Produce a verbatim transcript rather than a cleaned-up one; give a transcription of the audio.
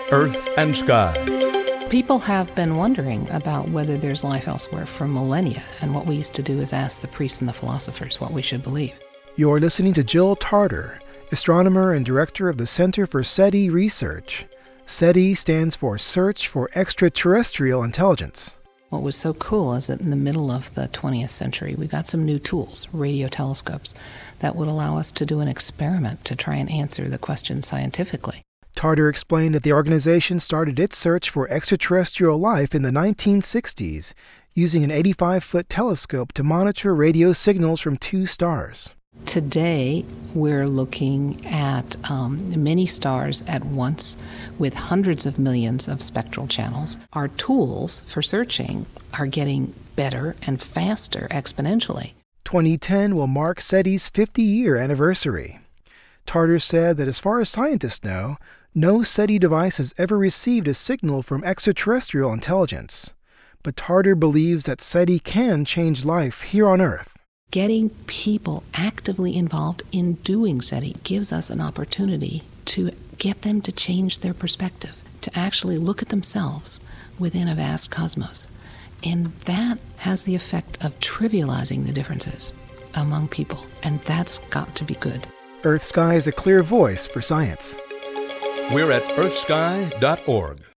Earth and Sky. People have been wondering about whether there's life elsewhere for millennia, and what we used to do is ask the priests and the philosophers what we should believe. You're listening to Jill Tarter, astronomer and director of the Center for SETI Research. SETI stands for Search for Extraterrestrial Intelligence. What was so cool is that in the middle of the twentieth century, we got some new tools, radio telescopes, that would allow us to do an experiment to try and answer the question scientifically. Tarter explained that the organization started its search for extraterrestrial life in the nineteen sixties, using an eighty-five foot telescope to monitor radio signals from two stars. Today, we're looking at um, many stars at once with hundreds of millions of spectral channels. Our tools for searching are getting better and faster exponentially. twenty ten will mark SETI's fifty-year anniversary. Tarter said that as far as scientists know, no SETI device has ever received a signal from extraterrestrial intelligence. But Tarter believes that SETI can change life here on Earth. Getting people actively involved in doing SETI gives us an opportunity to get them to change their perspective, to actually look at themselves within a vast cosmos. And that has the effect of trivializing the differences among people, and that's got to be good. Earth Sky is a clear voice for science. We're at earth sky dot org.